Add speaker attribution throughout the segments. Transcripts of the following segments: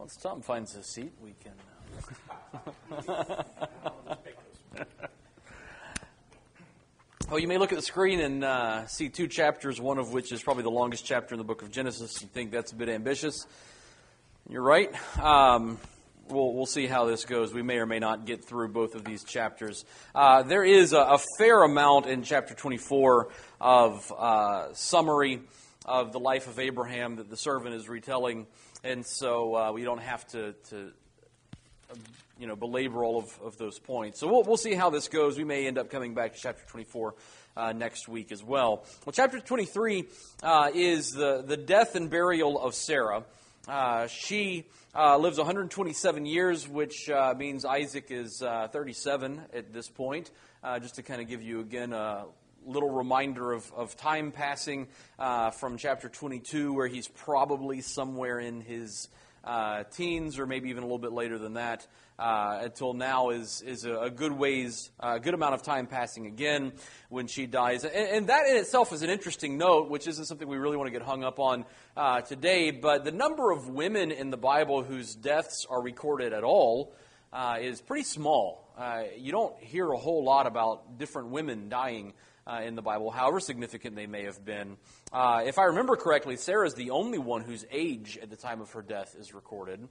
Speaker 1: Once Tom finds a seat, we can... Well, you may look at the screen and see two chapters, one of which is probably the longest chapter in the book of Genesis. You think that's a bit ambitious. You're right. We'll see how this goes. We may or may not get through both of these chapters. There is a fair amount in chapter 24 of summary of the life of Abraham that the servant is retelling, and so we don't have to belabor all of those points. So we'll see how this goes. We may end up coming back to chapter 24 next week as well. Well, chapter 23 is the death and burial of Sarah. She lives 127 years, which means Isaac is 37 at this point. Just to kind of give you, again, a little reminder of time passing from chapter 22, where he's probably somewhere in his teens, or maybe even a little bit later than that, until now is a good amount of time passing again when she dies. And that in itself is an interesting note, which isn't something we really want to get hung up on today, but the number of women in the Bible whose deaths are recorded at all is pretty small. You don't hear a whole lot about different women dying in the Bible, however significant they may have been. If I remember correctly, Sarah is the only one whose age at the time of her death is recorded,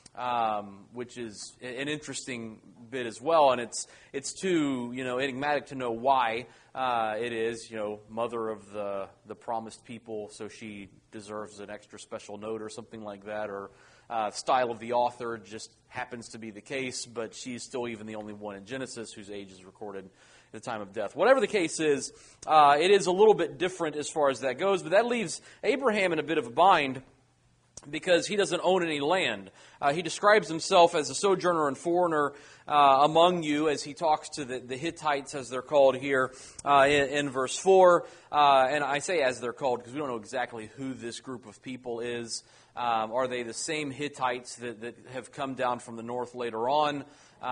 Speaker 1: which is an interesting bit as well, and it's too enigmatic to know why it is. Mother of the promised people, so she deserves an extra special note or something like that, or style of the author just happens to be the case, but she's still even the only one in Genesis whose age is recorded at the time of death. Whatever the case is, it is a little bit different as far as that goes, but that leaves Abraham in a bit of a bind because he doesn't own any land. He describes himself as a sojourner and foreigner among you as he talks to the Hittites, as they're called here in verse 4. And I say as they're called because we don't know exactly who this group of people is. Are they the same Hittites that have come down from the north later on?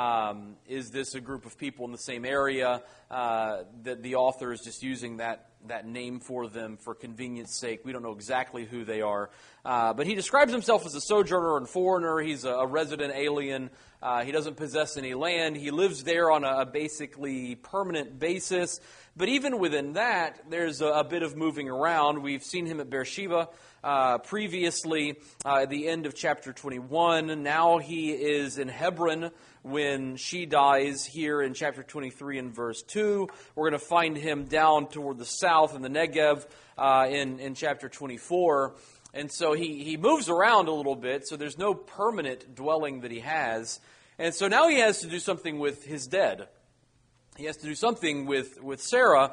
Speaker 1: Is this a group of people in the same area that the author is just using that name for them for convenience sake? We don't know exactly who they are. But he describes himself as a sojourner and foreigner. He's a resident alien. He doesn't possess any land. He lives there on a basically permanent basis. But even within that, there's a bit of moving around. We've seen him at Beersheba previously at the end of chapter 21. Now he is in Hebron when she dies here in chapter 23 and verse 2. We're going to find him down toward the south in the Negev in chapter 24. And so he moves around a little bit, so there's no permanent dwelling that he has. And so now he has to do something with his dead. He has to do something with Sarah.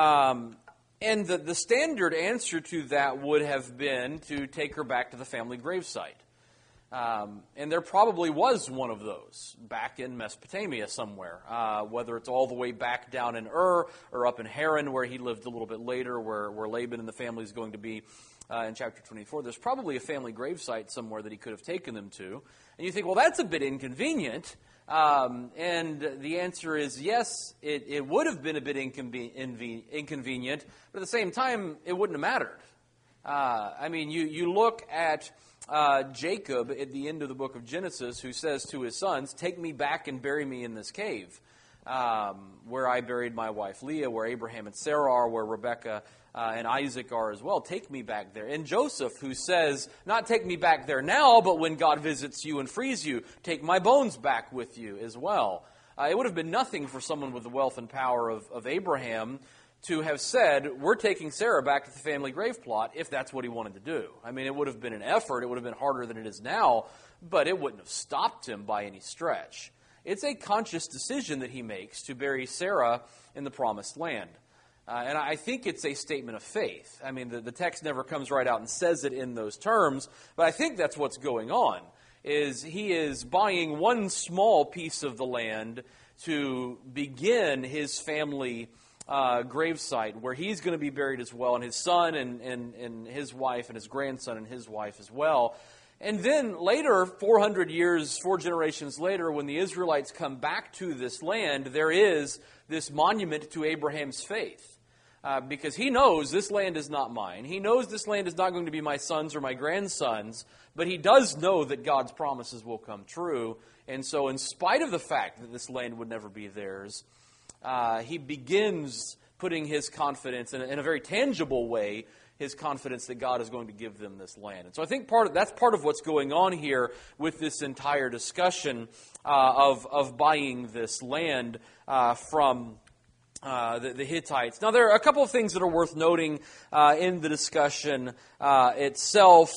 Speaker 1: And the standard answer to that would have been to take her back to the family gravesite. And there probably was one of those back in Mesopotamia somewhere, whether it's all the way back down in Ur or up in Haran where he lived a little bit later, where Laban and the family is going to be in chapter 24. There's probably a family gravesite somewhere that he could have taken them to. And you think, well, that's a bit inconvenient. And the answer is yes, it would have been a bit inconvenient, but at the same time, it wouldn't have mattered. You look at Jacob at the end of the book of Genesis, who says to his sons, "Take me back and bury me in this cave, where I buried my wife Leah, where Abraham and Sarah are, where Rebekah and Isaac are as well. Take me back there." And Joseph, who says, "Not take me back there now, but when God visits you and frees you, take my bones back with you as well." It would have been nothing for someone with the wealth and power of Abraham to have said, "We're taking Sarah back to the family grave plot," if that's what he wanted to do. It would have been an effort. It would have been harder than it is now, but it wouldn't have stopped him by any stretch. It's a conscious decision that he makes to bury Sarah in the promised land. And I think it's a statement of faith. The text never comes right out and says it in those terms, but I think that's what's going on, is he is buying one small piece of the land to begin his family gravesite, where he's going to be buried as well, and his son and his wife and his grandson and his wife as well. And then later, 400 years, 4 generations later, when the Israelites come back to this land, there is this monument to Abraham's faith. because he knows this land is not mine. He knows this land is not going to be my sons or my grandsons, but he does know that God's promises will come true. And so in spite of the fact that this land would never be theirs, he begins putting his confidence in a very tangible way, his confidence that God is going to give them this land. And so I think that's part of what's going on here with this entire discussion of buying this land from the Hittites. Now, there are a couple of things that are worth noting in the discussion itself.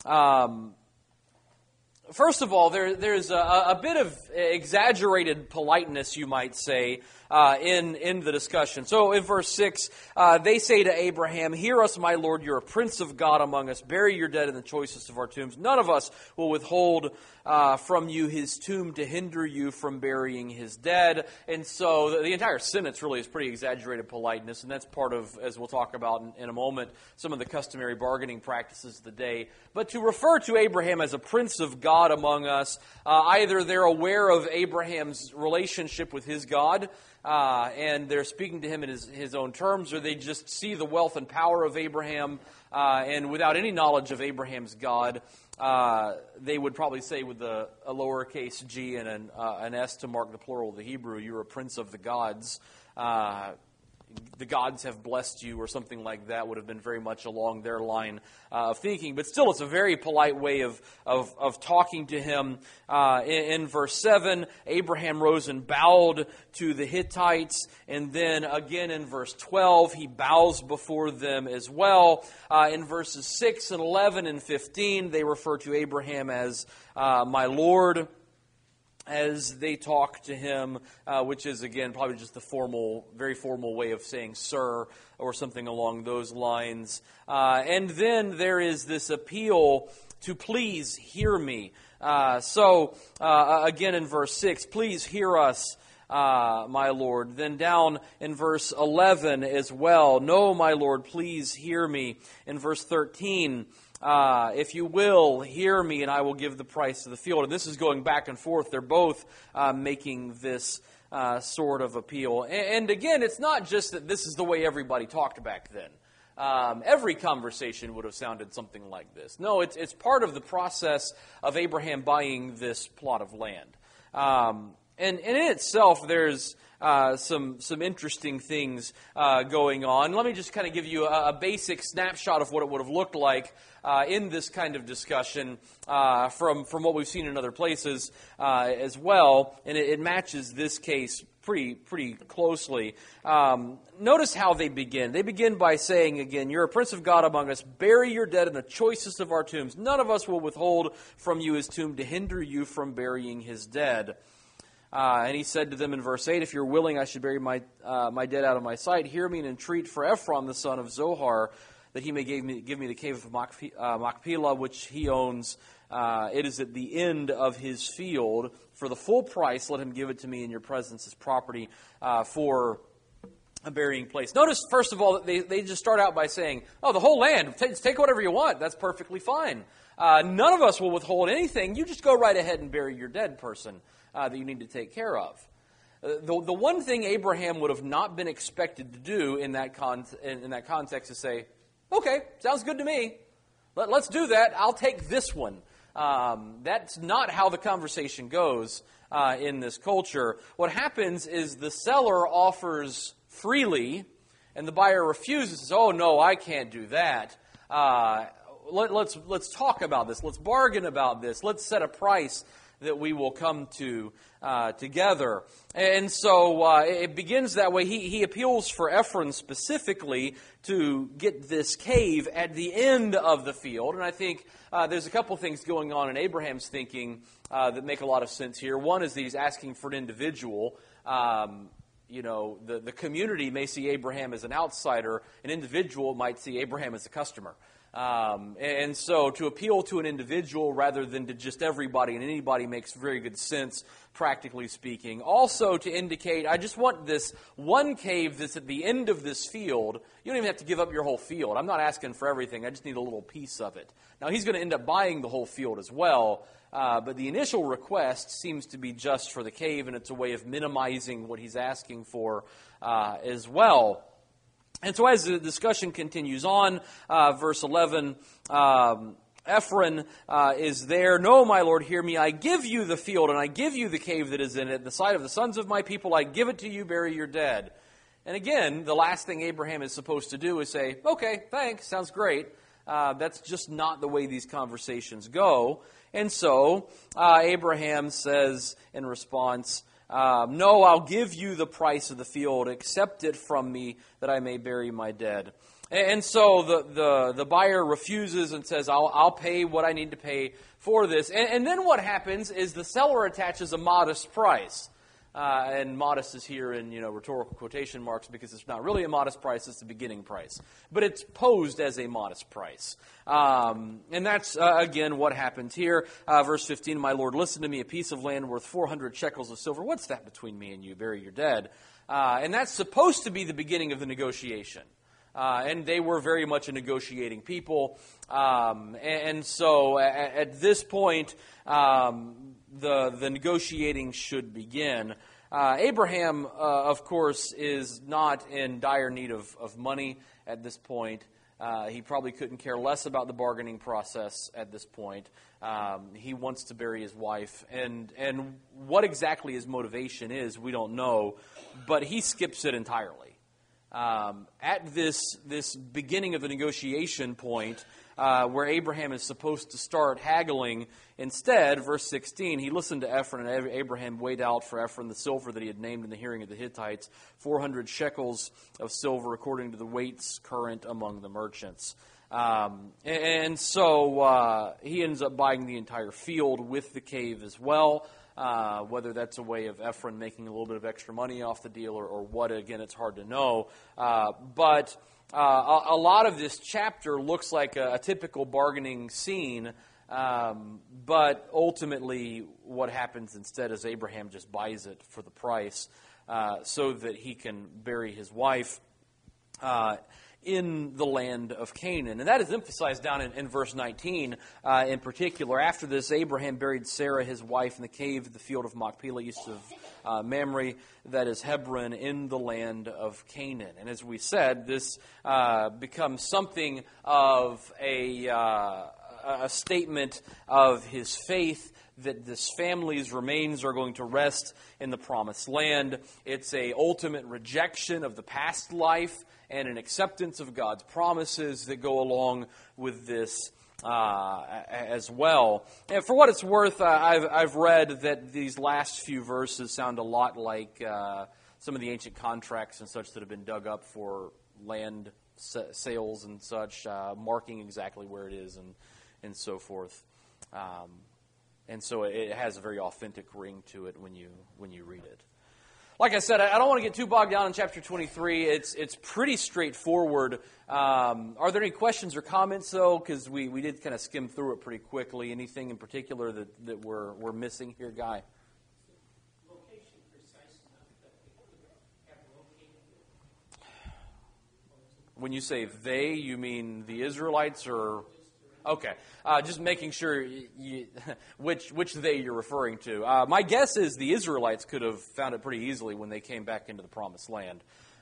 Speaker 1: First of all, there's a bit of exaggerated politeness, you might say, in the discussion. So in verse 6, they say to Abraham, "Hear us, my Lord, you're a prince of God among us. Bury your dead in the choicest of our tombs. None of us will withhold from you his tomb to hinder you from burying his dead." And so the entire sentence really is pretty exaggerated politeness, and that's part of, as we'll talk about in a moment, some of the customary bargaining practices of the day. But to refer to Abraham as a prince of God among us, either they're aware of Abraham's relationship with his God, and they're speaking to him in his own terms, or they just see the wealth and power of Abraham, and without any knowledge of Abraham's God, they would probably say with a lowercase g and an S to mark the plural of the Hebrew, "You're a prince of the gods. The gods have blessed you," or something like that would have been very much along their line of thinking. But still, it's a very polite way of talking to him. In verse 7, Abraham rose and bowed to the Hittites. And then again in verse 12, he bows before them as well. In verses 6 and 11 and 15, they refer to Abraham as my Lord, as they talk to him, which is, again, probably just the very formal way of saying sir, or something along those lines. And then there is this appeal to please hear me. Again in verse 6, "Please hear us, my Lord." Then down in verse 11 as well, "No, my Lord, please hear me." In verse 13, "If you will, hear me, and I will give the price of the field." And this is going back and forth. They're both making this sort of appeal. And again, it's not just that this is the way everybody talked back then. Every conversation would have sounded something like this. No, it's part of the process of Abraham buying this plot of land. And in itself, there's some interesting things going on. Let me just kind of give you a basic snapshot of what it would have looked like in this kind of discussion from what we've seen in other places as well, and it matches this case pretty closely. Notice how they begin. They begin by saying again, "You're a prince of God among us. Bury your dead in the choicest of our tombs. None of us will withhold from you his tomb to hinder you from burying his dead." And he said to them in verse 8, "If you're willing, I should bury my dead out of my sight. Hear me and entreat for Ephron, the son of Zohar, that he may give me the cave of Machpelah, which he owns. It is at the end of his field. For the full price, let him give it to me in your presence as property for a burying place." Notice, first of all, that they just start out by saying, "Oh, the whole land, take whatever you want. That's perfectly fine. None of us will withhold anything. You just go right ahead and bury your dead person that you need to take care of." The one thing Abraham would have not been expected to do in that context is say, "Okay, sounds good to me. Let's do that. I'll take this one." That's not how the conversation goes in this culture. What happens is the seller offers freely, and the buyer refuses. Says, "Oh no, I can't do that. Let's talk about this. Let's bargain about this. Let's set a price that we will come to together." And so it begins that way. He appeals for Ephron specifically to get this cave at the end of the field. And I think there's a couple things going on in Abraham's thinking that make a lot of sense here. One is that he's asking for an individual. The community may see Abraham as an outsider. An individual might see Abraham as a customer. And so to appeal to an individual rather than to just everybody and anybody makes very good sense, practically speaking. Also to indicate, I just want this one cave that's at the end of this field. You don't even have to give up your whole field. I'm not asking for everything. I just need a little piece of it. Now, he's going to end up buying the whole field as well, but the initial request seems to be just for the cave, and it's a way of minimizing what he's asking for as well. And so as the discussion continues on, verse 11, Ephron is there. No, my Lord, hear me. I give you the field, and I give you the cave that is in it. The sight of the sons of my people, I give it to you, bury your dead. And again, the last thing Abraham is supposed to do is say, okay, thanks, sounds great. That's just not the way these conversations go. And so Abraham says in response, no, I'll give you the price of the field. Accept it from me that I may bury my dead. And so the buyer refuses and says, I'll pay what I need to pay for this. And then what happens is the seller attaches a modest price. And modest is here in rhetorical quotation marks because it's not really a modest price, it's the beginning price. But it's posed as a modest price. And that's, again, what happens here. Verse 15, my Lord, listen to me, a piece of land worth 400 shekels of silver. What's that between me and you? Bury your dead. And that's supposed to be the beginning of the negotiation. And they were very much a negotiating people. And so at this point, the negotiating should begin. Abraham, of course, is not in dire need of money at this point. He probably couldn't care less about the bargaining process at this point. He wants to bury his wife. And what exactly his motivation is, we don't know. But he skips it entirely. At this beginning of the negotiation point, where Abraham is supposed to start haggling, instead, verse 16, he listened to Ephron, and Abraham weighed out for Ephron the silver that he had named in the hearing of the Hittites, 400 shekels of silver according to the weights current among the merchants. And so he ends up buying the entire field with the cave as well. Whether that's a way of Ephron making a little bit of extra money off the deal or what, again, it's hard to know. But a lot of this chapter looks like a typical bargaining scene, but ultimately what happens instead is Abraham just buys it for the price so that he can bury his wife in the land of Canaan. And that is emphasized down in verse 19 in particular. After this, Abraham buried Sarah, his wife, in the cave of the field of Machpelah, east of Mamre, that is Hebron, in the land of Canaan. And as we said, this becomes something of a statement of his faith that this family's remains are going to rest in the promised land. It's a ultimate rejection of the past life and an acceptance of God's promises that go along with this as well. And for what it's worth, I've read that these last few verses sound a lot like some of the ancient contracts and such that have been dug up for land sales and such, marking exactly where it is and so forth. And so it has a very authentic ring to it when you read it. Like I said, I don't want to get too bogged down in chapter 23. It's pretty straightforward. Are there any questions or comments, though? Because we did kind of skim through it pretty quickly. Anything in particular that we're missing here, Guy?
Speaker 2: Location precise enough that they could have located it?
Speaker 1: When you say they, you mean the Israelites or... Okay, just making sure which they you're referring to. My guess is the Israelites could have found it pretty easily when they came back into the Promised Land.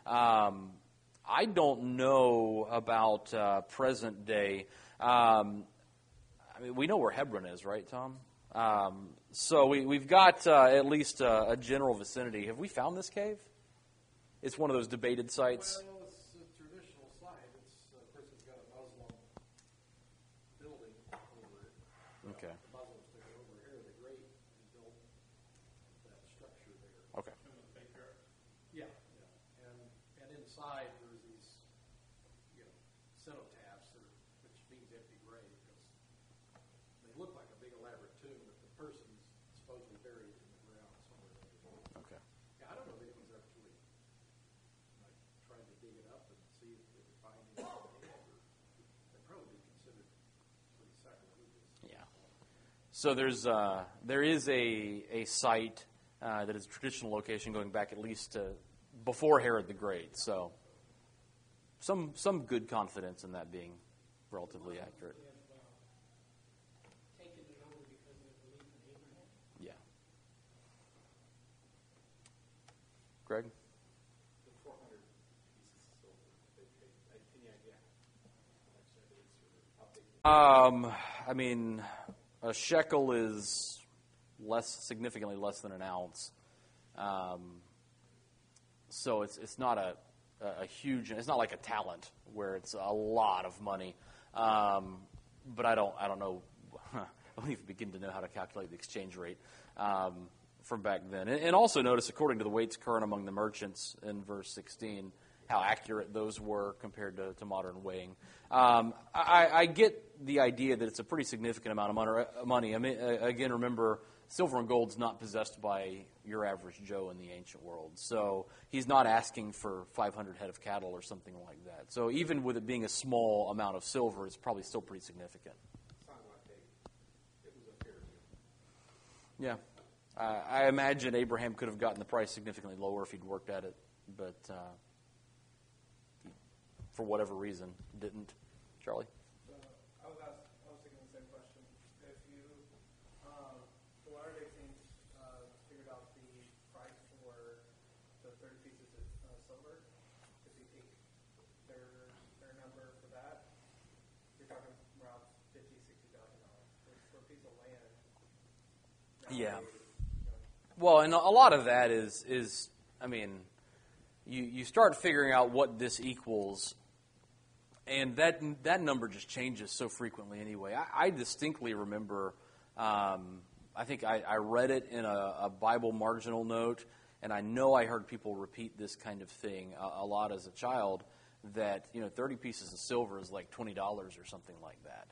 Speaker 1: I don't know about present day. I mean, we know where Hebron is, right, Tom? So we've got at least a general vicinity. Have we found this cave? It's one of those debated sites.
Speaker 3: Well, it's a traditional site. It's, of course, it's got a Muslim building over it.
Speaker 1: Okay.
Speaker 3: The Muslims took it over here. The Great built that structure there.
Speaker 1: Okay.
Speaker 3: Yeah, yeah. And inside there's these, cenotaphs, which means empty grave, because they look like a big elaborate tomb, but the person's supposedly buried in the ground somewhere.
Speaker 1: Okay.
Speaker 3: Yeah, I don't know if anyone's actually tried to dig it up and see if they could find anything. They'd probably be considered pretty sacrilegious.
Speaker 1: Yeah. So there is a site that is a traditional location going back at least to before Herod the Great. So some good confidence in that being relatively accurate.
Speaker 2: Taken it over because of their belief in Abraham?
Speaker 1: Yeah. Greg?
Speaker 4: The 400 pieces of silver that they
Speaker 1: I mean, a shekel is significantly less than an ounce. So it's not a huge. It's not like a talent where it's a lot of money. But I don't know. I don't even begin to know how to calculate the exchange rate from back then. And also notice, according to the weights current among the merchants in verse 16, how accurate those were compared to modern weighing. I get the idea that it's a pretty significant amount of money. I mean, again, remember, silver and gold's not possessed by your average Joe in the ancient world. So he's not asking for 500 head of cattle or something like that. So even with it being a small amount of silver, it's probably still pretty significant.
Speaker 3: It was a fair deal.
Speaker 1: Yeah. I imagine Abraham could have gotten the price significantly lower if he'd worked at it, but for whatever reason, didn't. Charlie?
Speaker 4: I was thinking the same question. If you, the Latter-day Saints figured out the price for the 30 pieces of silver, if you take their number for that, you're talking around $50,000-$60,000 for a piece of land.
Speaker 1: Yeah. Well, and a lot of that is I mean, you start figuring out what this equals, and that number just changes so frequently anyway. I distinctly remember, I think I read it in a Bible marginal note, and I know I heard people repeat this kind of thing a lot as a child, that 30 pieces of silver is like $20 or something like that.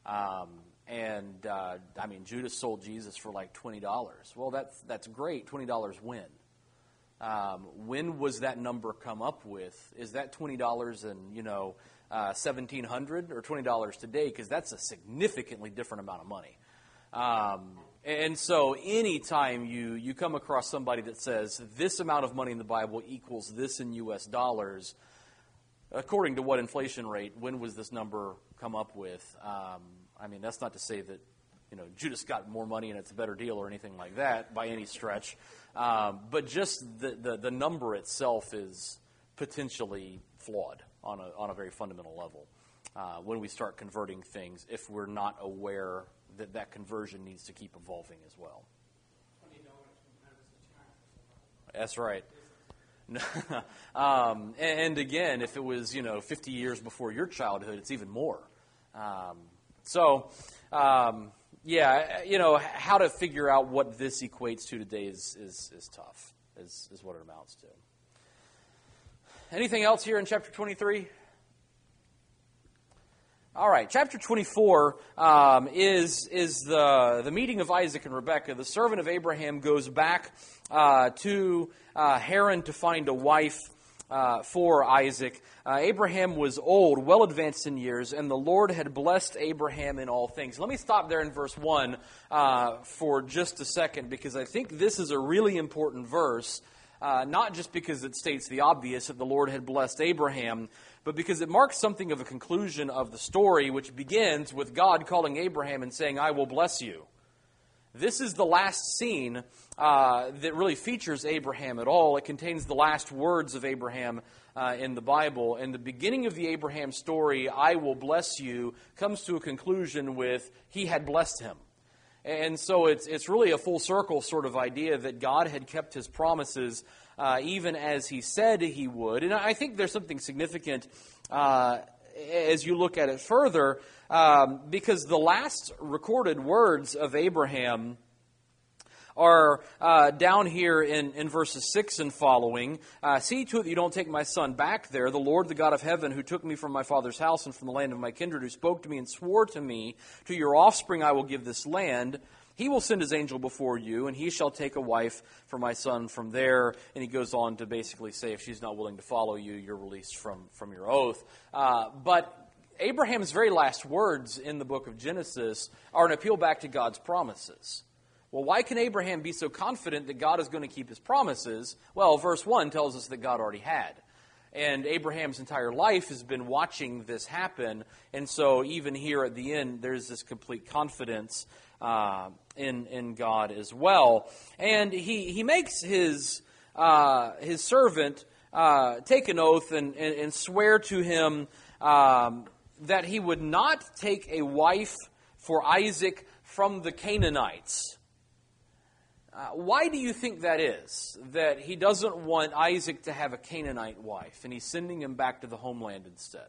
Speaker 1: I mean, Judas sold Jesus for like $20. Well, that's great. $20 when? When was that number come up with? Is that $20 in, 1700 or $20 today? Because that's a significantly different amount of money. And so anytime you come across somebody that says this amount of money in the Bible equals this in U.S. dollars, according to what inflation rate, when was this number come up with? I mean, that's not to say that, Judas got more money and it's a better deal or anything like that by any stretch. But just the number itself is potentially flawed on a very fundamental level when we start converting things, if we're not aware that conversion needs to keep evolving as well. That's right. And again, if it was 50 years before your childhood, it's even more. How to figure out what this equates to today is tough, is what it amounts to. Anything else here in chapter 23? All right, chapter 24 is the meeting of Isaac and Rebekah. The servant of Abraham goes back to Haran to find a wife for Isaac. Abraham was old, well advanced in years, and the Lord had blessed Abraham in all things. Let me stop there in verse 1 for just a second, because I think this is a really important verse, not just because it states the obvious that the Lord had blessed Abraham, but because it marks something of a conclusion of the story, which begins with God calling Abraham and saying, "I will bless you." This is the last scene that really features Abraham at all. It contains the last words of Abraham in the Bible. And the beginning of the Abraham story, "I will bless you," comes to a conclusion with, "He had blessed him." And so it's really a full circle sort of idea that God had kept His promises even as He said He would. And I think there's something significant as you look at it further, because the last recorded words of Abraham are down here in verses 6 and following. "See to it that you don't take my son back there. The Lord, the God of heaven, who took me from my father's house and from the land of my kindred, who spoke to me and swore to me, to your offspring I will give this land. He will send His angel before you, and he shall take a wife for my son from there." And he goes on to basically say, if she's not willing to follow you, you're released from your oath. But Abraham's very last words in the book of Genesis are an appeal back to God's promises. Well, why can Abraham be so confident that God is going to keep His promises? Well, verse 1 tells us that God already had. And Abraham's entire life has been watching this happen. And so even here at the end, there's this complete confidence in God as well. And he makes his servant take an oath and swear to him that he would not take a wife for Isaac from the Canaanites. Why do you think that is, that he doesn't want Isaac to have a Canaanite wife, and he's sending him back to the homeland instead?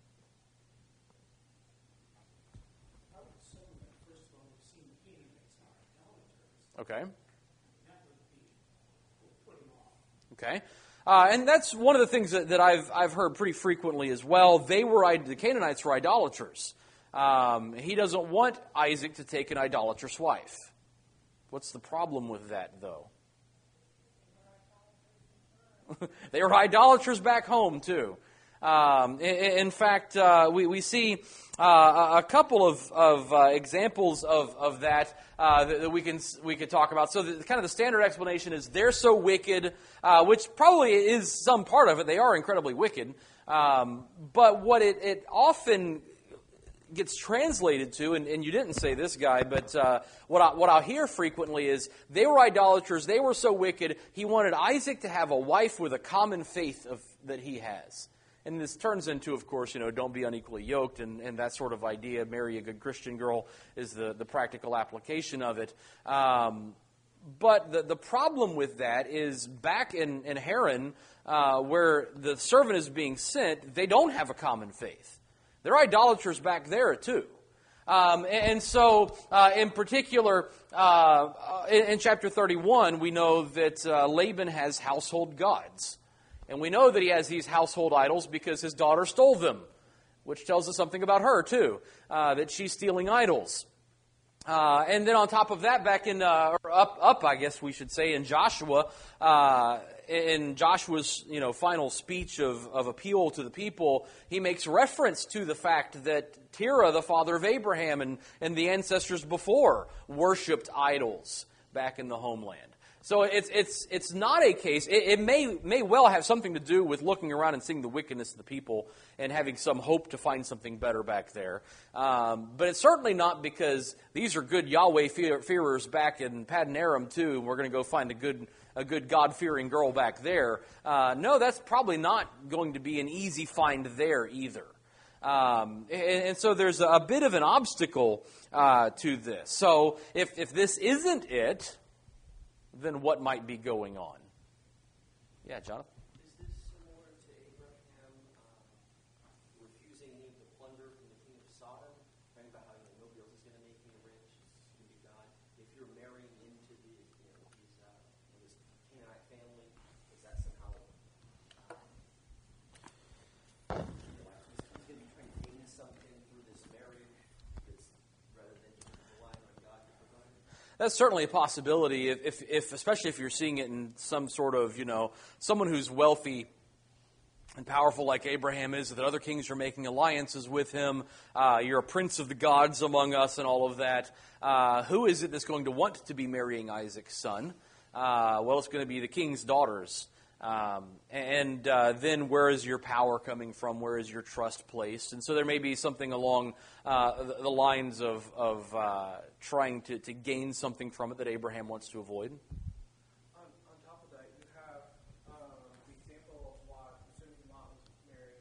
Speaker 2: I would assume that, first of all, we've seen the Canaanites are idolaters.
Speaker 1: Okay.
Speaker 2: That would put him off.
Speaker 1: Okay. And that's one of the things that I've heard pretty frequently as well. The Canaanites were idolaters. He doesn't want Isaac to take an idolatrous wife. What's the problem with that, though? They were idolaters back home, too. In fact, we see a couple of examples of that that we could talk about. So kind of the standard explanation is they're so wicked, which probably is some part of it. They are incredibly wicked. But what it often gets translated to, and you didn't say this, Guy, but what I'll hear frequently is they were idolaters, they were so wicked, he wanted Isaac to have a wife with a common faith that he has. And this turns into, of course, don't be unequally yoked and that sort of idea. Marry a good Christian girl is the practical application of it. But the problem with that is back in Haran, where the servant is being sent, they don't have a common faith. They're idolaters back there, too. And so, in particular, in chapter 31, we know that Laban has household gods. And we know that he has these household idols because his daughter stole them, which tells us something about her, too, that she's stealing idols. And then on top of that, back in, up, I guess we should say, in Joshua, in Joshua's, final speech of appeal to the people, he makes reference to the fact that Terah, the father of Abraham and the ancestors before, worshipped idols back in the homeland. So it's not a case. It may well have something to do with looking around and seeing the wickedness of the people and having some hope to find something better back there. But it's certainly not because these are good Yahweh fearers back in Paddan Aram too. And we're going to go find a good God-fearing girl back there. No, that's probably not going to be an easy find there either. And so there's a bit of an obstacle to this. So if this isn't it, then what might be going on? Yeah, Jonathan?
Speaker 5: Is this similar to Abraham refusing to plunder from the king of Sodom? Talking about how nobody else is going to make me rich, it's going to be God. If you're marrying into this Canaanite family, is that somehow he's going to be trying to gain something through this marriage rather than just relying on God to provide?
Speaker 1: That's certainly a possibility, especially if you're seeing it in some sort of, someone who's wealthy and powerful like Abraham is, that other kings are making alliances with him. You're a prince of the gods among us and all of that. Who is it that's going to want to be marrying Isaac's son? Well, it's going to be the king's daughters. And then where is your power coming from? Where is your trust placed? And so there may be something along the lines of trying to gain something from it that Abraham wants to avoid.
Speaker 4: On top of that, you have the example of Lot, as soon as Lot was married,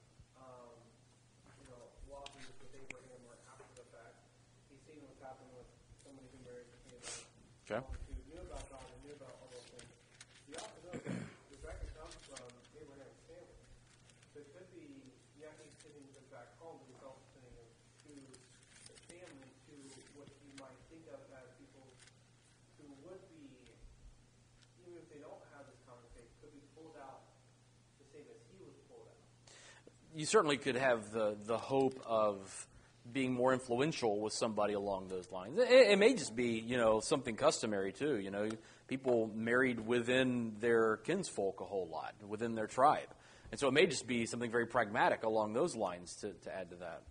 Speaker 4: Lot was with Abraham or after the fact. He's seen what's happened with somebody who married a Canaanite.
Speaker 1: Okay.
Speaker 4: Who knew about God and knew about all those things. The opposite Rebecca comes from Abraham's family. So it could be, he's sending them back home, but he's also sending them to the family, to what you might think of as people who would be, even if they don't have this common faith, could be pulled out the same as he was pulled out.
Speaker 1: You certainly could have the hope of being more influential with somebody along those lines. It may just be, something customary too. People married within their kinsfolk a whole lot, within their tribe. And so it may just be something very pragmatic along those lines to add to that.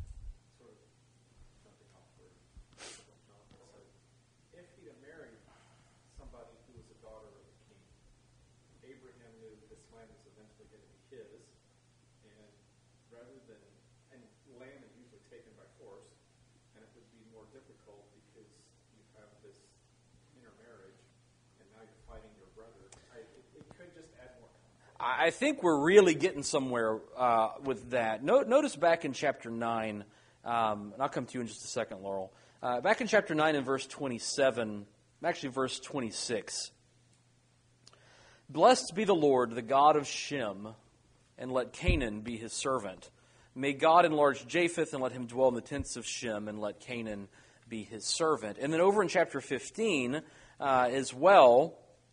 Speaker 3: If he had married somebody who was a daughter of the king, Abraham knew this land was eventually going to be his, and and land is usually taken by force, and it would be more difficult because you have this intermarriage, and now you're fighting your brother. It could just add more conflict.
Speaker 1: I think we're really getting somewhere with that. Notice back in chapter 9, and I'll come to you in just a second, Laurel. Back in chapter 9 and verse 27, actually verse 26. Blessed be the Lord, the God of Shem, and let Canaan be his servant. May God enlarge Japheth, and let him dwell in the tents of Shem, and let Canaan be his servant. And then over in chapter 15 as well,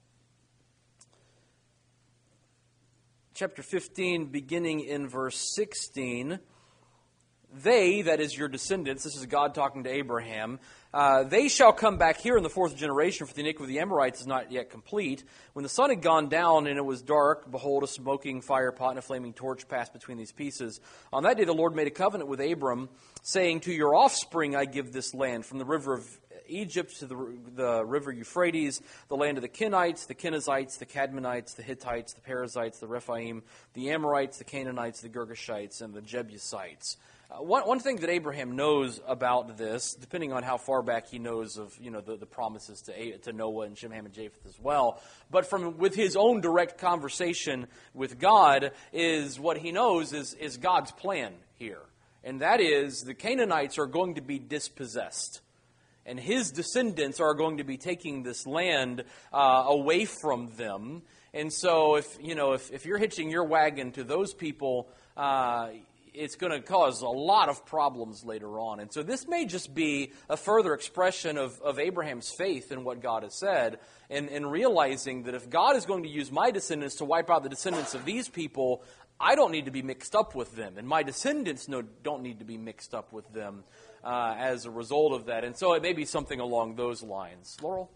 Speaker 1: chapter 15, beginning in verse 16, they, that is your descendants, this is God talking to Abraham, they shall come back here in the fourth generation, for the iniquity of the Amorites is not yet complete. When the sun had gone down and it was dark, behold, a smoking fire pot and a flaming torch passed between these pieces. On that day the Lord made a covenant with Abram, saying, to your offspring I give this land, from the river of Egypt to the river Euphrates, the land of the Kenites, the Kenizzites, the Cadmonites, the Hittites, the Perizzites, the Rephaim, the Amorites, the Canaanites, the Girgashites, and the Jebusites. One thing that Abraham knows about this, depending on how far back he knows of the promises to Noah and Shem, Ham, and Japheth as well, but with his own direct conversation with God, is what he knows is God's plan here. And that is the Canaanites are going to be dispossessed. And his descendants are going to be taking this land away from them. And so if you're hitching your wagon to those people, it's going to cause a lot of problems later on. And so this may just be a further expression of Abraham's faith in what God has said, and realizing that if God is going to use my descendants to wipe out the descendants of these people, I don't need to be mixed up with them. And my descendants don't need to be mixed up with them as a result of that. And so it may be something along those lines. Laurel?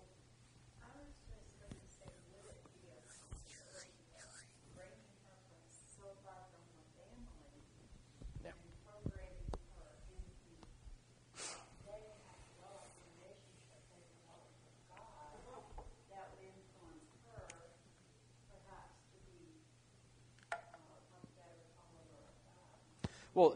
Speaker 1: Well,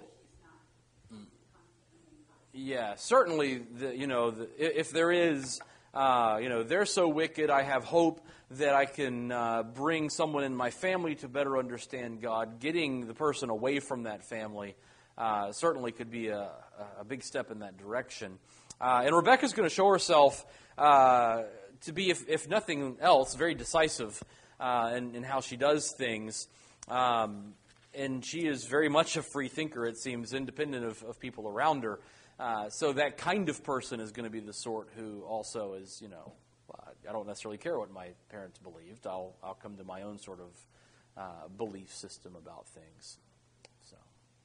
Speaker 1: yeah, certainly, if there is, they're so wicked, I have hope that I can bring someone in my family to better understand God. Getting the person away from that family certainly could be a big step in that direction. And Rebecca's going to show herself to be, if nothing else, very decisive in how she does things. And she is very much a free thinker, it seems, independent of people around her. So that kind of person is going to be the sort who also is, I don't necessarily care what my parents believed. I'll come to my own sort of belief system about things. So,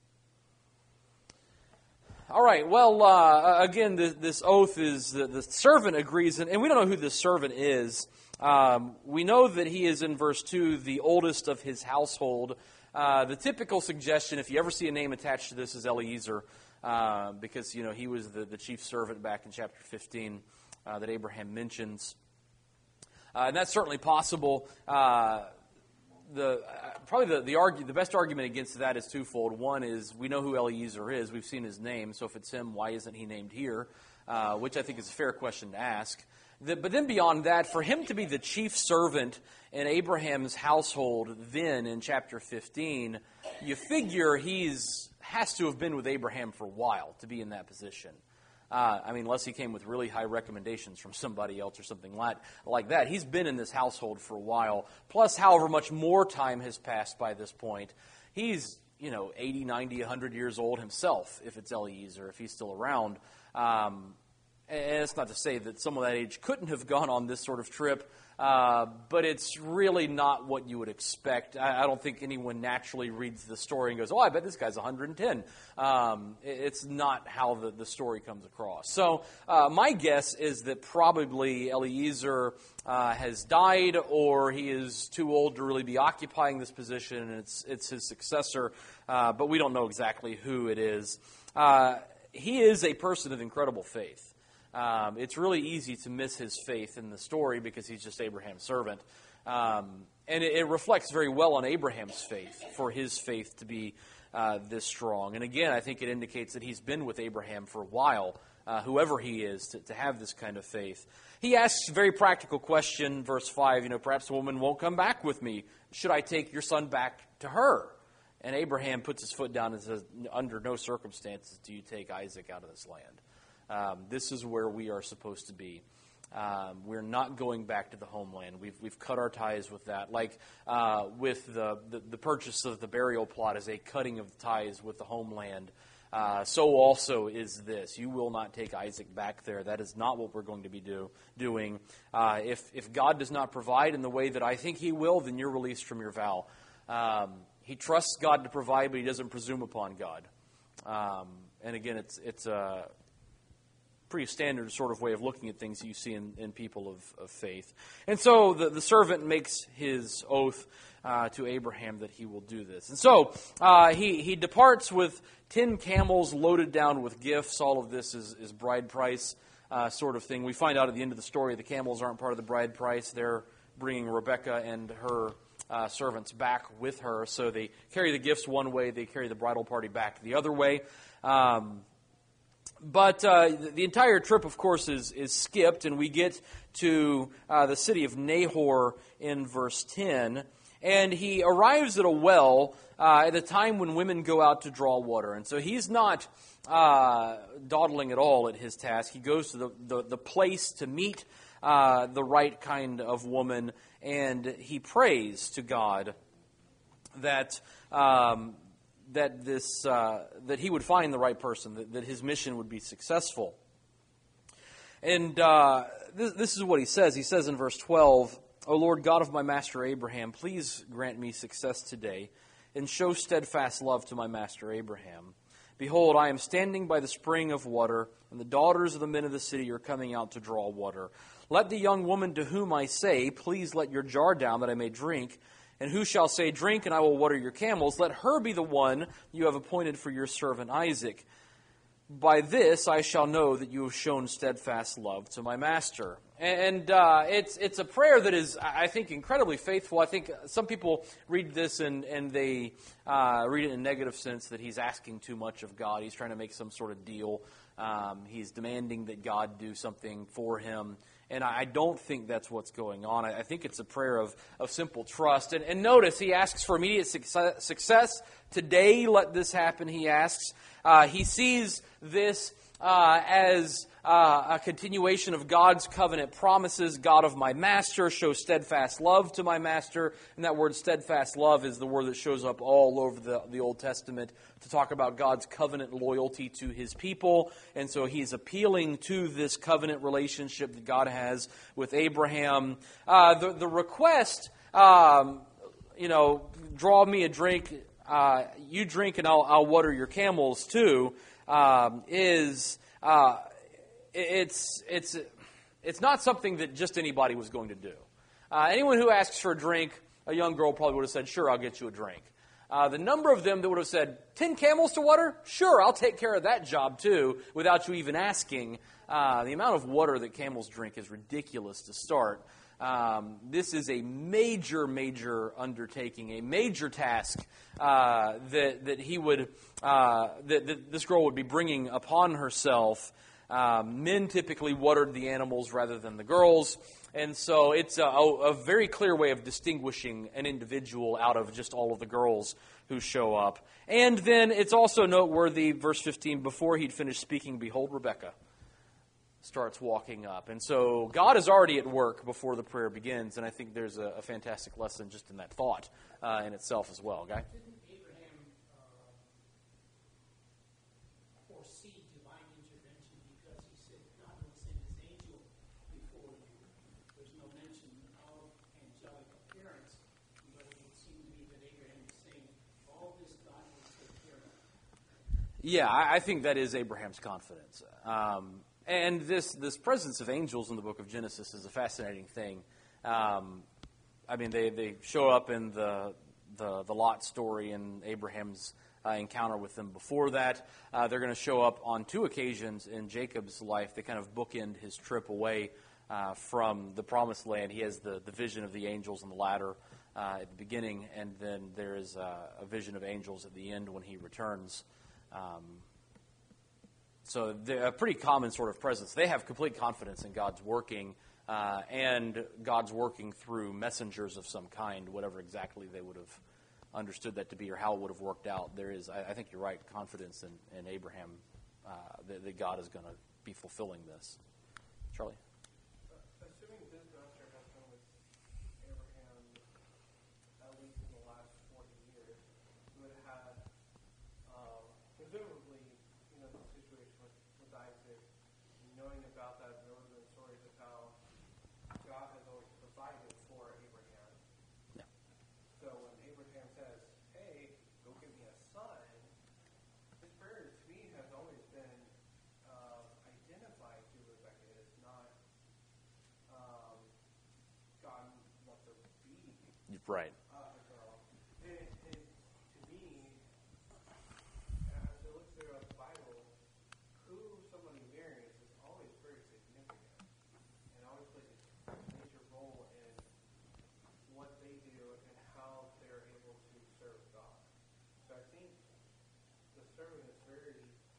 Speaker 1: all right. Well, again, this oath is the servant agrees, and we don't know who this servant is. We know that he is, in verse 2, the oldest of his household. The typical suggestion, if you ever see a name attached to this, is Eliezer, because he was the chief servant back in chapter 15 that Abraham mentions, and that's certainly possible. The best argument against that is twofold. One is we know who Eliezer is; we've seen his name. So if it's him, why isn't he named here? Which I think is a fair question to ask. But then beyond that, for him to be the chief servant in Abraham's household then in chapter 15, you figure has to have been with Abraham for a while to be in that position. Unless he came with really high recommendations from somebody else or something like that. He's been in this household for a while. Plus, however much more time has passed by this point, he's 80, 90, 100 years old himself, if it's Eliezer, if he's still around. And it's not to say that someone that age couldn't have gone on this sort of trip, but it's really not what you would expect. I don't think anyone naturally reads the story and goes, I bet this guy's 110. It's not how the story comes across. So my guess is that probably Eliezer has died, or he is too old to really be occupying this position, and it's his successor, but we don't know exactly who it is. He is a person of incredible faith. It's really easy to miss his faith in the story because he's just Abraham's servant. And it reflects very well on Abraham's faith, for his faith to be this strong. And again, I think it indicates that he's been with Abraham for a while, whoever he is, to have this kind of faith. He asks a very practical question, verse 5, perhaps the woman won't come back with me. Should I take your son back to her? And Abraham puts his foot down and says, under no circumstances do you take Isaac out of this land. This is where we are supposed to be. We're not going back to the homeland. We've cut our ties with that. Like with the purchase of the burial plot as a cutting of the ties with the homeland, so also is this. You will not take Isaac back there. That is not what we're going to be doing. If God does not provide in the way that I think He will, then you're released from your vow. He trusts God to provide, but he doesn't presume upon God. And again, it's a pretty standard sort of way of looking at things that you see in people of faith. And so the servant makes his oath to Abraham that he will do this. And so he departs with 10 camels loaded down with gifts. All of this is bride price sort of thing. We find out at the end of the story the camels aren't part of the bride price. They're bringing Rebekah and her servants back with her. So they carry the gifts one way, they carry the bridal party back the other way. But the entire trip, of course, is skipped, and we get to the city of Nahor in verse 10. And he arrives at a well at a time when women go out to draw water. And so he's not dawdling at all at his task. He goes to the place to meet the right kind of woman, and he prays to God that that he would find the right person, that his mission would be successful. And this is what he says. He says in verse 12, O Lord God of my master Abraham, please grant me success today, and show steadfast love to my master Abraham. Behold, I am standing by the spring of water, and the daughters of the men of the city are coming out to draw water. Let the young woman to whom I say, please let your jar down that I may drink, and who shall say, drink, and I will water your camels, let her be the one you have appointed for your servant Isaac. By this I shall know that you have shown steadfast love to my master. And it's a prayer that is, I think, incredibly faithful. I think some people read this and they read it in a negative sense, that he's asking too much of God. He's trying to make some sort of deal. He's demanding that God do something for him. And I don't think that's what's going on. I think it's a prayer of simple trust. And notice, he asks for immediate success. Today, let this happen, he asks. He sees this as a continuation of God's covenant promises. God of my master, show steadfast love to my master. And that word steadfast love is the word that shows up all over the Old Testament to talk about God's covenant loyalty to his people. And so he's appealing to this covenant relationship that God has with Abraham. The request, draw me a drink, you drink and I'll water your camels too, it's not something that just anybody was going to do. Anyone who asks for a drink, a young girl probably would have said, sure, I'll get you a drink. The number of them that would have said, 10 camels to water? Sure, I'll take care of that job too, without you even asking. The amount of water that camels drink is ridiculous to start. This is a major, major undertaking, a major task that he would, that this girl would be bringing upon herself. Men typically watered the animals rather than the girls, and so it's a very clear way of distinguishing an individual out of just all of the girls who show up. And then it's also noteworthy, verse 15, before he'd finished speaking, behold, Rebekah starts walking up. And so God is already at work before the prayer begins, and I think there's a fantastic lesson just in that thought in itself as well. Guy?
Speaker 2: Didn't Abraham foresee divine intervention, because he said God will send his angel before you? There's no mention of angelic appearance, but it would seem to me that Abraham is saying all this God will take care of.
Speaker 1: Yeah, I think that is Abraham's confidence. And this presence of angels in the book of Genesis is a fascinating thing. They show up in the Lot story and Abraham's encounter with them before that. They're going to show up on 2 occasions in Jacob's life. They kind of bookend his trip away from the promised land. He has the vision of the angels on the ladder at the beginning, and then there is a vision of angels at the end when he returns. So they're a pretty common sort of presence. They have complete confidence in God's working, and God's working through messengers of some kind, whatever exactly they would have understood that to be or how it would have worked out. There is, I think you're right, confidence in Abraham that God is going to be fulfilling this. Charlie?
Speaker 4: Assuming this master has been with Abraham at least in the last 40 years, who had had, presumably, the situation with Isaac, knowing about that, there would have been stories of how God has always provided for Abraham.
Speaker 1: Yeah.
Speaker 4: So when Abraham says, hey, go give me a son, his prayer to me has always been identified to Rebecca. It's not God wants her to be
Speaker 1: Right.
Speaker 4: a girl. And to me, as I look throughout the Bible, who somebody marries is always very significant and always plays a major role in what they do and how they're able to serve God. So I think the servant is very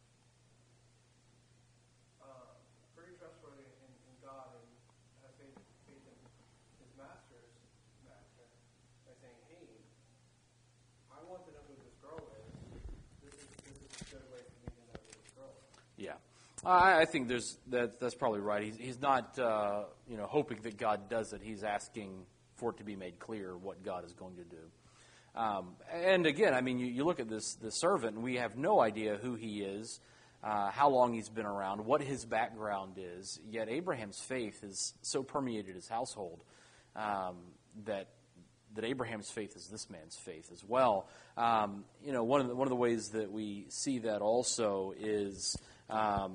Speaker 4: trustworthy in God and has faith in his master's master by saying, hey, I want to know who this girl is. This is a good way for me to know who this girl is.
Speaker 1: Yeah. I think that's probably right. He's not hoping that God does it. He's asking for it to be made clear what God is going to do. And again, I mean, you look at this servant, and we have no idea who he is, how long he's been around, what his background is. Yet Abraham's faith has so permeated his household that Abraham's faith is this man's faith as well. One of the ways that we see that also is a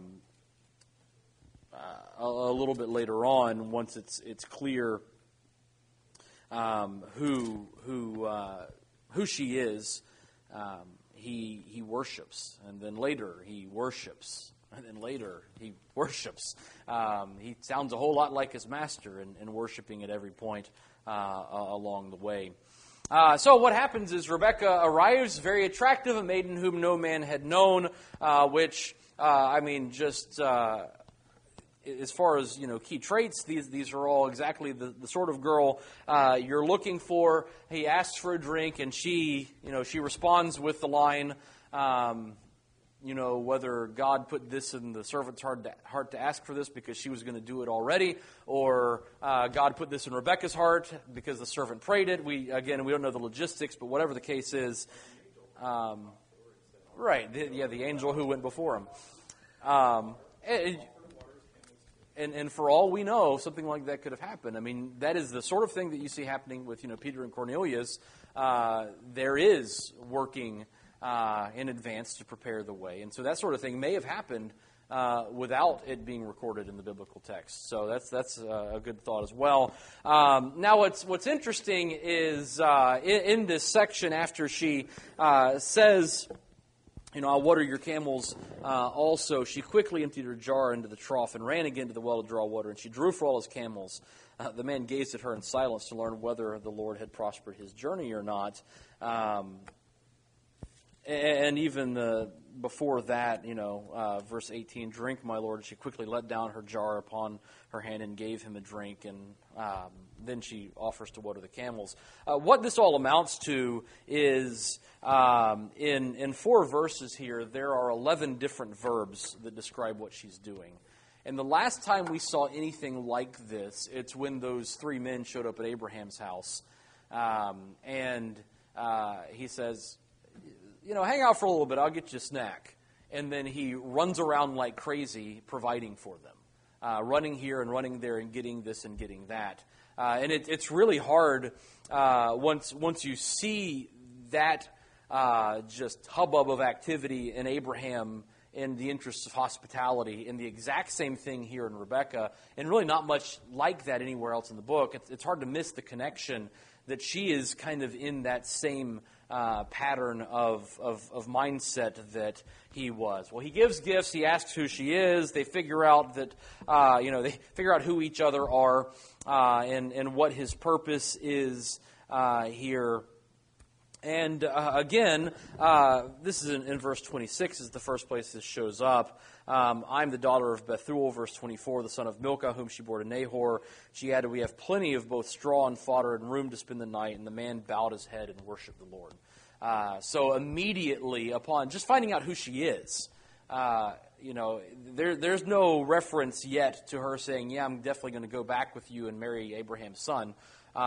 Speaker 1: little bit later on, once it's clear who she is. He worships, and then later he worships, and then later he worships. He sounds a whole lot like his master in worshiping at every point along the way. So what happens is Rebekah arrives, very attractive, a maiden whom no man had known, which, as far as key traits, these are all exactly the sort of girl you're looking for. He asks for a drink, and she responds with the line, whether God put this in the servant's heart to ask for this because she was going to do it already, or God put this in Rebekah's heart because the servant prayed it. We don't know the logistics, but whatever the case is, right? The angel who went before him. And for all we know, something like that could have happened. I mean, that is the sort of thing that you see happening with Peter and Cornelius. There is working in advance to prepare the way, and so that sort of thing may have happened without it being recorded in the biblical text. So that's a good thought as well. Now, what's interesting is in this section after she says, I'll water your camels also. She quickly emptied her jar into the trough and ran again to the well to draw water, and she drew for all his camels. The man gazed at her in silence to learn whether the Lord had prospered his journey or not. And even before that, verse 18, drink, my Lord. She quickly let down her jar upon her hand and gave him a drink, and then she offers to water the camels. What this all amounts to is, in 4 verses here, there are 11 different verbs that describe what she's doing. And the last time we saw anything like this, it's when those 3 men showed up at Abraham's house. And he says, hang out for a little bit, I'll get you a snack. And then he runs around like crazy providing for them, running here and running there and getting this and getting that. And it's really hard once you see that just hubbub of activity in Abraham in the interests of hospitality, and the exact same thing here in Rebekah, and really not much like that anywhere else in the book. It's hard to miss the connection that she is kind of in that same pattern of mindset that he was. Well, he gives gifts. He asks who she is. They figure out that they figure out who each other are and what his purpose is here. And again, this is in verse 26 is the first place this shows up. I'm the daughter of Bethuel, verse 24, the son of Milcah, whom she bore to Nahor. She added, we have plenty of both straw and fodder and room to spend the night. And the man bowed his head and worshipped the Lord. So immediately upon just finding out who she is, there's no reference yet to her saying, yeah, I'm definitely going to go back with you and marry Abraham's son.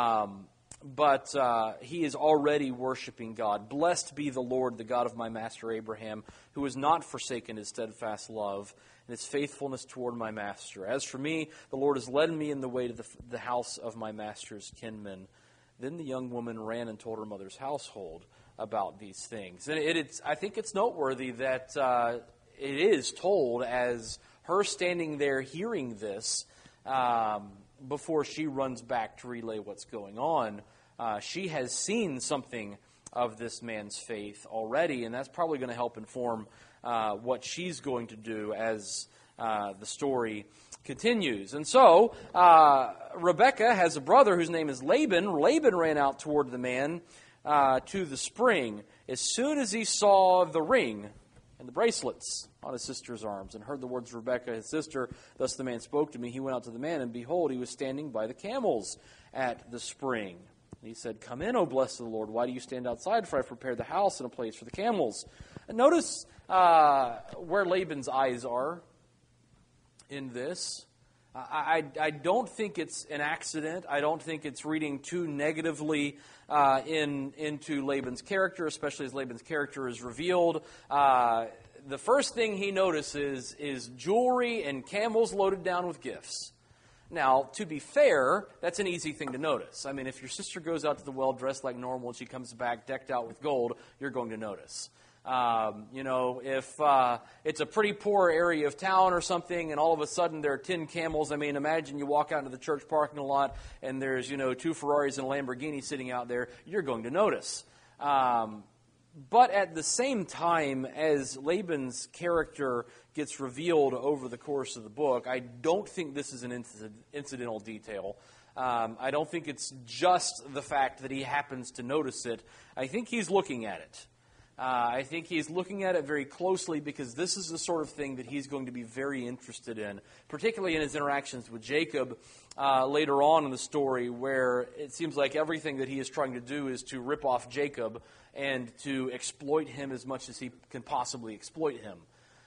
Speaker 1: But he is already worshiping God. Blessed be the Lord, the God of my master Abraham, who has not forsaken his steadfast love and his faithfulness toward my master. As for me, the Lord has led me in the way to the house of my master's kinsman. Then the young woman ran and told her mother's household about these things. And I think it's noteworthy that it is told as her standing there hearing this, before she runs back to relay what's going on. She has seen something of this man's faith already, and that's probably going to help inform what she's going to do as the story continues. And so, Rebekah has a brother whose name is Laban. Laban ran out toward the man to the spring. As soon as he saw the ring and the bracelets on his sister's arms, and heard the words of Rebekah, his sister, thus the man spoke to me. He went out to the man, and behold, he was standing by the camels at the spring. And he said, come in, O blessed of the Lord. Why do you stand outside? For I've prepared the house and a place for the camels. And notice where Laban's eyes are in this. I don't think it's an accident. I don't think it's reading too negatively into Laban's character, especially as Laban's character is revealed. The first thing he notices is jewelry and camels loaded down with gifts. Now, to be fair, that's an easy thing to notice. I mean, if your sister goes out to the well dressed like normal and she comes back decked out with gold, you're going to notice. If it's a pretty poor area of town or something and all of a sudden there are 10 camels, I mean, imagine you walk out into the church parking lot and there's, 2 Ferraris and a Lamborghini sitting out there, you're going to notice. But at the same time as Laban's character gets revealed over the course of the book, I don't think this is an incidental detail. I don't think it's just the fact that he happens to notice it. I think he's looking at it. I think he's looking at it very closely because this is the sort of thing that he's going to be very interested in, particularly in his interactions with Jacob later on in the story, where it seems like everything that he is trying to do is to rip off Jacob and to exploit him as much as he can possibly exploit him.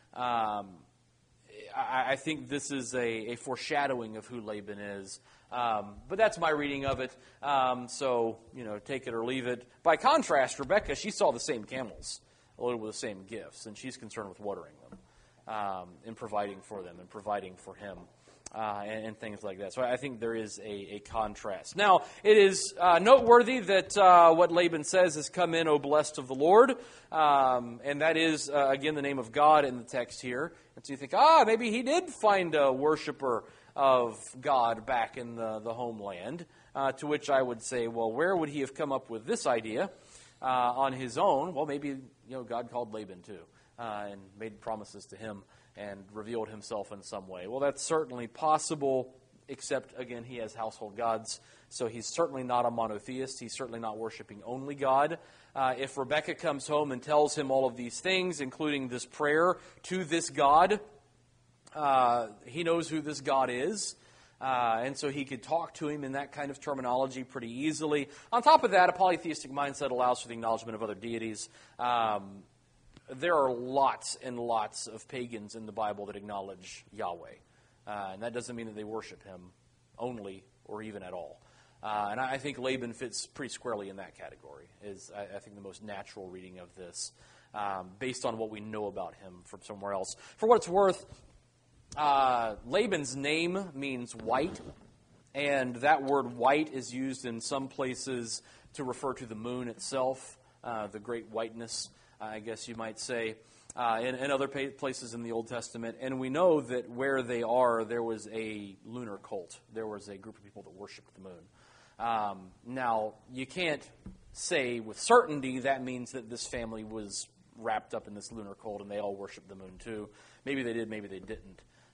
Speaker 1: I think this is a foreshadowing of who Laban is. But that's my reading of it. So, take it or leave it. By contrast, Rebekah, she saw the same camels loaded with the same gifts, and she's concerned with watering them and providing for them and providing for him and things like that. So I think there is a contrast. Now, it is noteworthy that what Laban says is, come in, O blessed of the Lord. And that is, again, the name of God in the text here. And so you think, maybe he did find a worshiper of God back in the homeland, to which I would say, well, where would he have come up with this idea on his own? Well, maybe God called Laban too and made promises to him and revealed himself in some way. Well, that's certainly possible, except, again, he has household gods, so he's certainly not a monotheist. He's certainly not worshiping only God. If Rebekah comes home and tells him all of these things, including this prayer to this God, he knows who this God is, and so he could talk to him in that kind of terminology pretty easily. On top of that, a polytheistic mindset allows for the acknowledgement of other deities. There are lots and lots of pagans in the Bible that acknowledge Yahweh, and that doesn't mean that they worship him only or even at all. And I think Laban fits pretty squarely in that category, is I think the most natural reading of this, based on what we know about him from somewhere else. For what it's worth, Laban's name means white, and that word white is used in some places to refer to the moon itself, the great whiteness, I guess you might say, in other places in the Old Testament. And we know that where they are, there was a lunar cult. There was a group of people that worshipped the moon. Now, you can't say with certainty that means that this family was wrapped up in this lunar cult and they all worshiped the moon too. Maybe they did, maybe they didn't.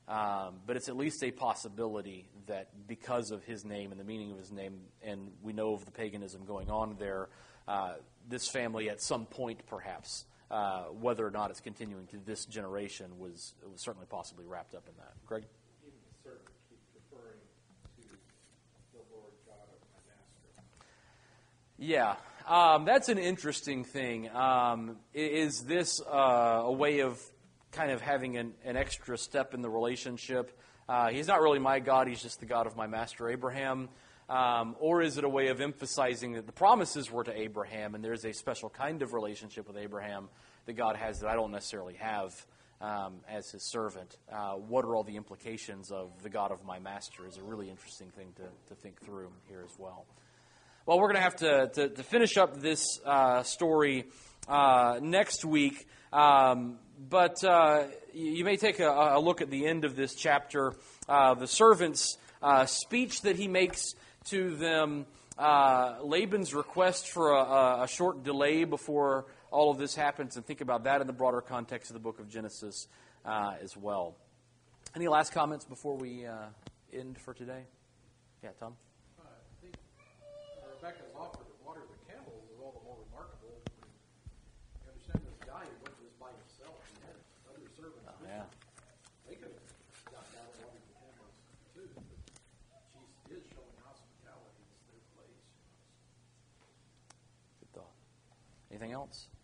Speaker 1: But it's at least a possibility that because of his name and the meaning of his name, and we know of the paganism going on there, this family at some point perhaps, whether or not it's continuing to this generation, was certainly possibly wrapped up in that. Greg?
Speaker 3: Even the servant keeps referring to the Lord God of my master.
Speaker 1: Yeah, that's an interesting thing. Is this a way of kind of having an extra step in the relationship? He's not really my God, he's just the God of my master Abraham. Or is it a way of emphasizing that the promises were to Abraham and there's a special kind of relationship with Abraham that God has that I don't necessarily have as his servant? What are all the implications of the God of my master is a really interesting thing to think through here as well. Well, we're going to have to finish up this story next week. But you may take a look at the end of this chapter. The servant's speech that he makes to them, Laban's request for a short delay before all of this happens, and think about that in the broader context of the book of Genesis as well. Any last comments before we end for today? Yeah, Tom?
Speaker 6: I think Rebecca's offer to water the camels is all the more remarkable. You understand this guy who went just by himself and had other servants with him. They could have gotten out and watered the camels too, but she is showing hospitality. It's their place.
Speaker 1: Good thought. Anything else?